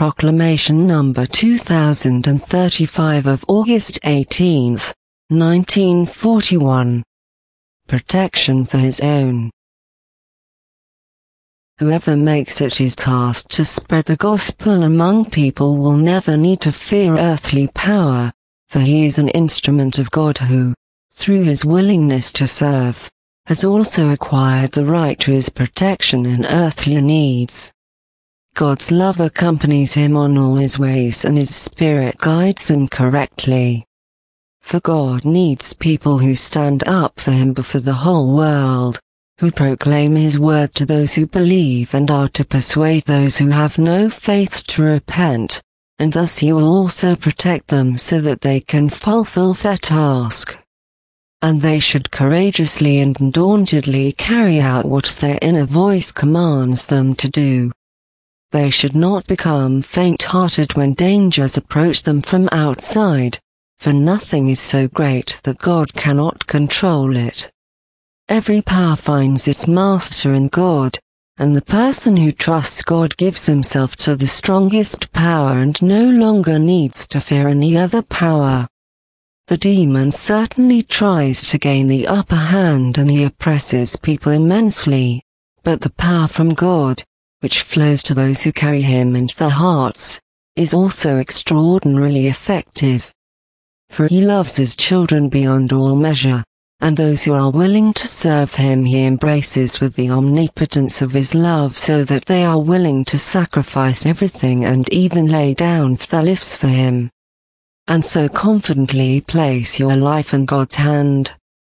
Proclamation number 2035 of August 18, 1941. Protection for his own. Whoever makes it his task to spread the gospel among people will never need to fear earthly power, for he is an instrument of God who, through his willingness to serve, has also acquired the right to his protection in earthly needs. God's love accompanies him on all his ways and his Spirit guides him correctly. For God needs people who stand up for him before the whole world, who proclaim his word to those who believe and are to persuade those who have no faith to repent, and thus he will also protect them so that they can fulfill their task. And they should courageously and undauntedly carry out what their inner voice commands them to do. They should not become faint-hearted when dangers approach them from outside, for nothing is so great that God cannot control it. Every power finds its master in God, and the person who trusts God gives himself to the strongest power and no longer needs to fear any other power. The demon certainly tries to gain the upper hand and he oppresses people immensely, but the power from God, which flows to those who carry him in their hearts, is also extraordinarily effective. For he loves his children beyond all measure, and those who are willing to serve him he embraces with the omnipotence of his love so that they are willing to sacrifice everything and even lay down their lives for him. And so confidently place your life in God's hand.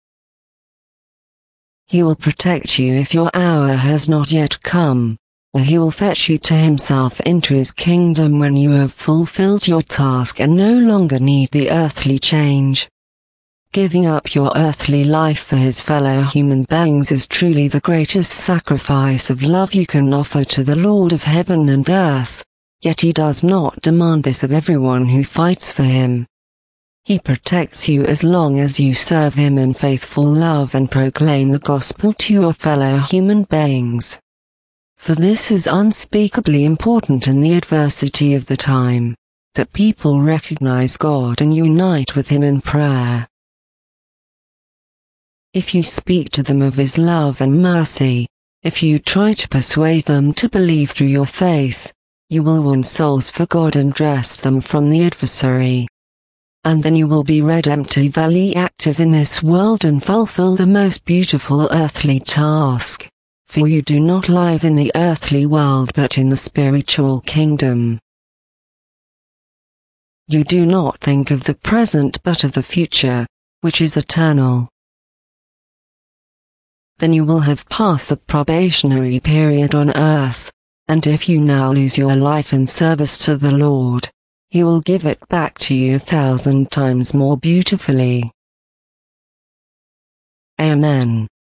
He will protect you if your hour has not yet come, or he will fetch you to himself into his kingdom when you have fulfilled your task and no longer need the earthly change. Giving up your earthly life for his fellow human beings is truly the greatest sacrifice of love you can offer to the Lord of heaven and earth, yet he does not demand this of everyone who fights for him. He protects you as long as you serve him in faithful love and proclaim the gospel to your fellow human beings. For this is unspeakably important in the adversity of the time, that people recognize God and unite with him in prayer. If you speak to them of his love and mercy, if you try to persuade them to believe through your faith, you will win souls for God and wrest them from the adversary. And then you will be redemptively active in this world and fulfill the most beautiful earthly task. For you do not live in the earthly world but in the spiritual kingdom. You do not think of the present but of the future, which is eternal. Then you will have passed the probationary period on earth, and if you now lose your life in service to the Lord, he will give it back to you 1,000 times more beautifully. Amen.